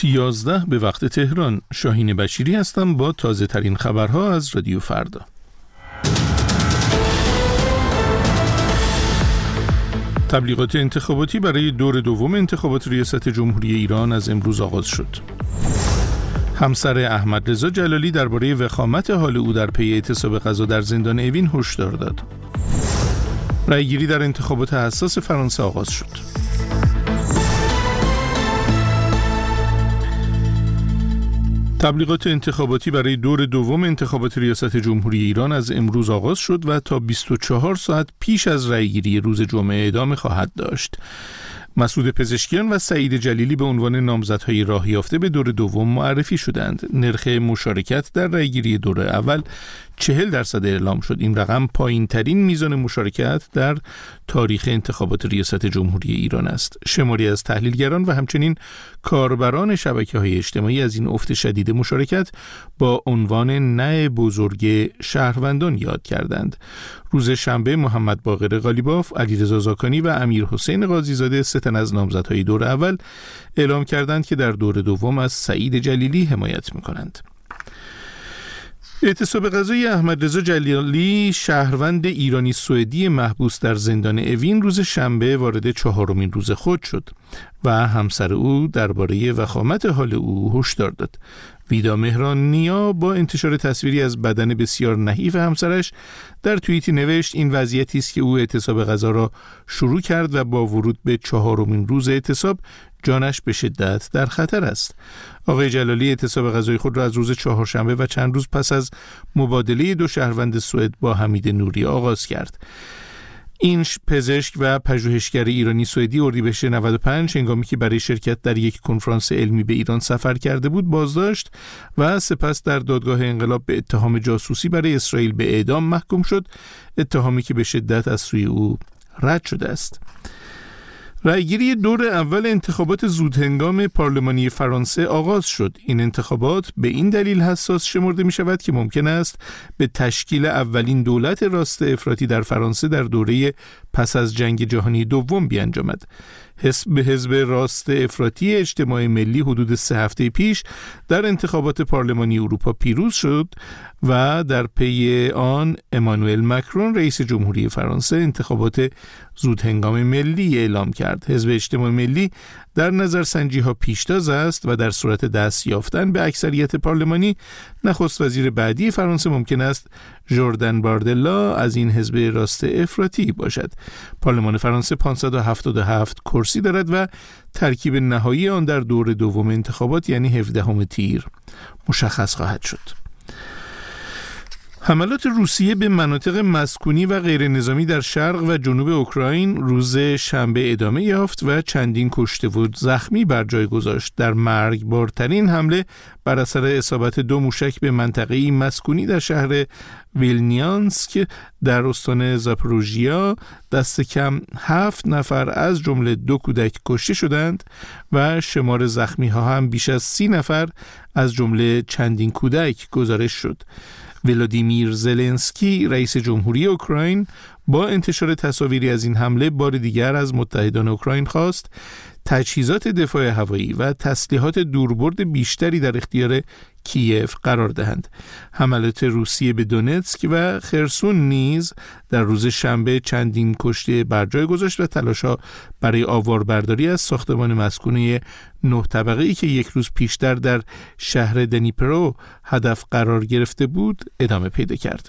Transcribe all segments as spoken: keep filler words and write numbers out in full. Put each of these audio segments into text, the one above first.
یازده به وقت تهران. شاهین بشیری هستم با تازه ترین خبرها از رادیو فردا. تبلیغات انتخاباتی برای دور دوم انتخابات ریاست جمهوری ایران از امروز آغاز شد. همسر احمد رضا جلالی درباره وخامت حال او در پی اعتصاب غذا در زندان اوین هشدار داد. رأیگیری در انتخابات حساس فرانسه آغاز شد. تبلیغات انتخاباتی برای دور دوم انتخابات ریاست جمهوری ایران از امروز آغاز شد و تا بیست و چهار ساعت پیش از رأیگیری روز جمعه ادامه خواهد داشت. مسعود پزشکیان و سعید جلیلی به عنوان نامزدهای راه یافته به دور دوم معرفی شدند. نرخ مشارکت در رأیگیری دور اول چهل درصد اعلام شد. این رقم پایین ترین میزان مشارکت در تاریخ انتخابات ریاست جمهوری ایران است. شماری از تحلیلگران و همچنین کاربران شبکه‌های اجتماعی از این افت شدید مشارکت با عنوان نه بزرگ شهروندان یاد کردند. روز شنبه محمد باقر قالیباف، علیرضا زاکانی و امیر حسین قاضیزاده سه تن از نامزدهای دور اول اعلام کردند که در دور دوم از سعید جلیلی حمایت می‌کنند. اعتصاب غذایی احمد رضا جلالی، شهروند ایرانی سوئدی محبوس در زندان اوین، روز شنبه وارد چهارمین روز خود شد و همسر او درباره وخامت حال او هشدار داد. ویدا مهران نیا با انتشار تصویری از بدن بسیار نحیف همسرش در توییتی نوشت: این وضعیتی است که او اعتصاب غذا را شروع کرد و با ورود به چهارمین روز اعتصاب جانش به شدت در خطر است. آقای جلالی اعتصاب غذای خود را از روز چهارشنبه و چند روز پس از مبادله دو شهروند سوئد با حمید نوری آغاز کرد. این پزشک و پژوهشگر ایرانی سوئدی اردیبهشت نود و پنج هنگامی که برای شرکت در یک کنفرانس علمی به ایران سفر کرده بود بازداشت و سپس در دادگاه انقلاب به اتهام جاسوسی برای اسرائیل به اعدام محکوم شد، اتهامی که به شدت از سوی او رد شده است. رأیگیری دور اول انتخابات زودهنگام پارلمانی فرانسه آغاز شد. این انتخابات به این دلیل حساس شمرده می شود که ممکن است به تشکیل اولین دولت راست افراطی در فرانسه در دوره پس از جنگ جهانی دوم بیانجامد. حزب حزب راست افراطی اجتماع ملی حدود سه هفته پیش در انتخابات پارلمانی اروپا پیروز شد و در پی آن امانوئل مکرون رئیس جمهوری فرانسه انتخابات زودهنگام ملی اعلام کرد. حزب اجتماع ملی در نظرسنجی ها پیشتاز است و در صورت دست یافتن به اکثریت پارلمانی نخست وزیر بعدی فرانسه ممکن است ژوردن باردلا از این حزب راست افراطی باشد. پارلمان فرانسه پانصد و هفتاد و هفت کرسی دارد و ترکیب نهایی آن در دور دوم انتخابات یعنی هفدهم تیر مشخص خواهد شد. حملات روسیه به مناطق مسکونی و غیر نظامی در شرق و جنوب اوکراین روز شنبه ادامه یافت و چندین کشته و زخمی بر جای گذاشت. در مرگبارترین حمله بر اثر اصابت دو موشک به منطقه‌ای مسکونی در شهر ویلنیانسک در استان زاپروژیا دست کم هفت نفر از جمله دو کودک کشته شدند و شمار زخمی ها هم بیش از سی نفر از جمله چندین کودک گزارش شد. ولادیمیر زلنسکی رئیس جمهوری اوکراین با انتشار تصاویری از این حمله بار دیگر از متحدان اوکراین خواست تجهیزات دفاع هوایی و تسلیحات دوربرد بیشتری در اختیار کیف قرار دهند. حملات روسیه به دونتسک و خرسون نیز در روز شنبه چندین کشته بر جای گذاشت و تلاش‌ها برای آواربرداری از ساختمان مسکونی نه طبقه‌ای که یک روز پیشتر در شهر دنیپرو هدف قرار گرفته بود ادامه پیدا کرد.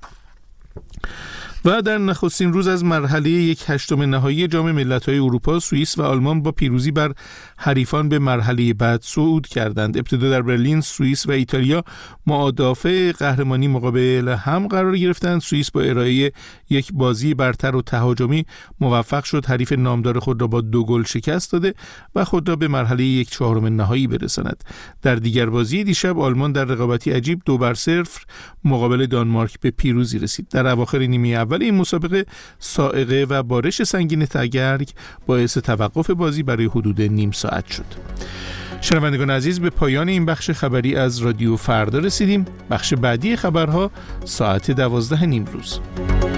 و در نخستین روز از مرحله یک هشتم نهایی جام ملت‌های اروپا، سوئیس و آلمان با پیروزی بر حریفان به مرحله بعد صعود کردند. ابتدا در برلین سوئیس و ایتالیا معادافع قهرمانی مقابل هم قرار گرفتند. سوئیس با ارائه یک بازی برتر و تهاجمی موفق شد حریف نامدار خود را با دو گل شکست داده و خود را به مرحله یک چهارم نهایی برساند. در دیگر بازی دیشب آلمان در رقابتی عجیب دو بر صفر مقابل دانمارک به پیروزی رسید. در اواخر نیمه اول این مسابقه سائقه و بارش سنگین تگرگ باعث توقف بازی برای حدود نیم ساعت شد. شنوندگان عزیز، به پایان این بخش خبری از رادیو فردا رسیدیم. بخش بعدی خبرها ساعت دوازده نیم روز.